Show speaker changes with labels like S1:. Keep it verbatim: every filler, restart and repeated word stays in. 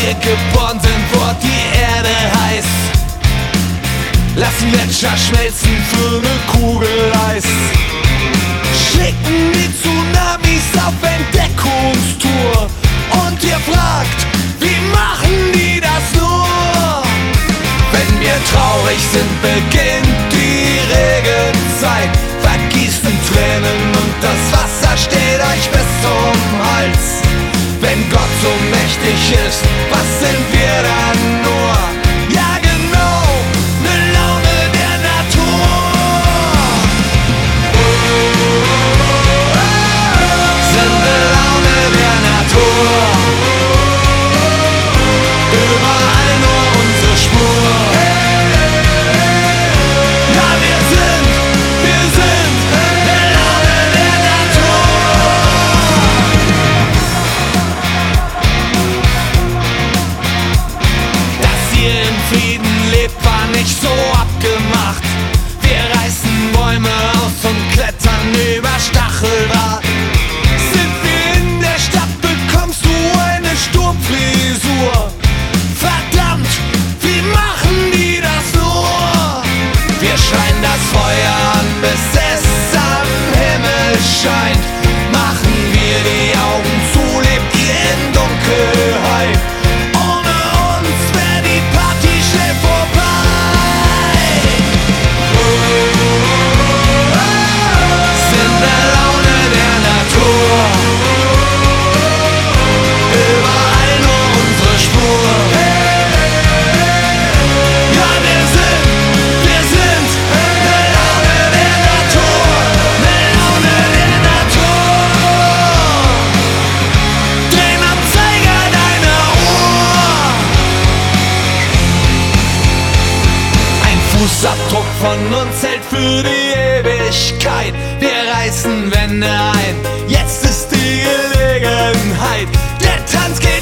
S1: wir geboren sind, wurde die Erde heiß. Lassen Gletscher schmelzen für ne Kugel Eis. Schicken die Tsunamis auf Entdeckungstour. Und ihr fragt, wie machen die das nur? Wenn wir traurig sind, beginnt die Regenzeit. Vergießen Tränen und das Wasser steht euch bis zum Hals. Wenn Gott so mächtig ist, was sind wir dann nur? Ja genau, ne Laune der Natur. Sind ne Laune der Natur. Überall nur unsere Spur. Ja, wir sind, wir sind ne Laune der Natur. Dass ihr in Frieden lebt, war nicht so abgemacht. Wir reißen Bäume aus und klettern über Stacheldraht. Sind wir in der Stadt, bekommst du eine Sturmfrisur. Verdammt, wie machen die das nur? Wir schreien das Feuer an, bis es am Himmel scheint. Machen wir die Augen zu, lebt ihr in Dunkelheit. Ohne uns wär die Party schnell vorbei. Sind der Laune der Natur. Überall nur unsere Spur. Ja, wir sind, wir sind ne Laune der Natur. Ne Laune der Natur. Dreh am Zeiger deiner Uhr. Ein Fußabdruck von uns hält für die Ewigkeit. Wir reißen Wände ein, jetzt ist die Gelegenheit. Der Tanz geht